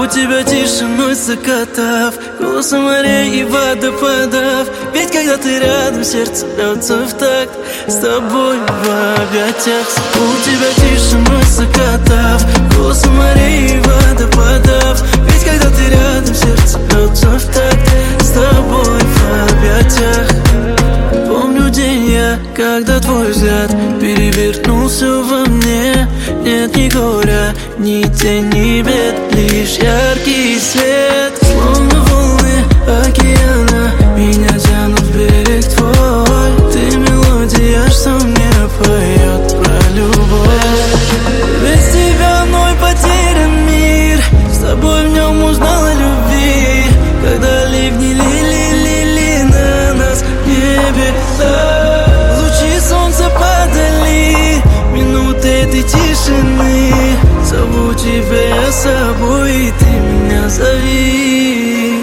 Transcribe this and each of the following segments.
Зову тебя тишиной закатов, голосом морей и водопадов. Ведь когда ты рядом, сердце бьется в такт с тобой в объятиях. Зову тебя тишиной закатов, голосом морей и водопадов. Ведь когда ты рядом, сердце бьется в такт с тобой в объятиях. Помню день я, когда твой взгляд перевернул все во мне. Нет ни горя, ни тени, бед, лишь яркий свет. Словно волны океана меня тянут в берег твой. Ты мелодия, что мне поет про любовь. Без тебя мной потерян мир, с тобой в нем узнал о любви. Когда ливни лили на нас в небе, лучи солнца падали, минуты этой тишины. Зову тебя я с собой, и ты меня зови.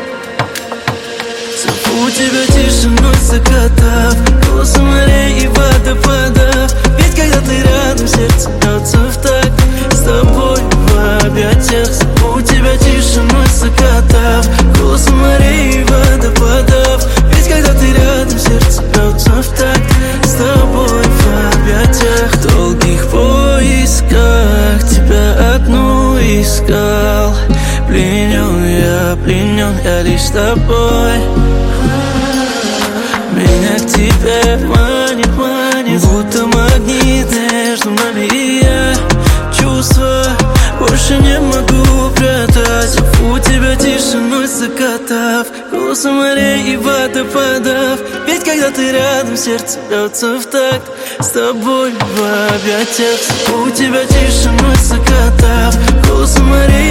Зову тебя тишиной закатов, голосом морей и водопадов. Ведь когда ты рядом, сердце бьется в такт с тобой в объятиях. Зову тебя тишиной закатов, голосом морей и водопадов. Ведь когда ты рядом, сердце бьется в такт с тобой в объятиях. В долгих поисках тебя одну искал. Пленен я лишь тобой. Меня к тебе манит, будто магнит между нами и я. Чувства больше не могу прятать. Зову тебя тишиной закатов, голосом морей и водопадов. Ведь когда ты рядом, сердце бьется в такт с тобой в объятиях. Зову тебя тишиной закатов, голосом морей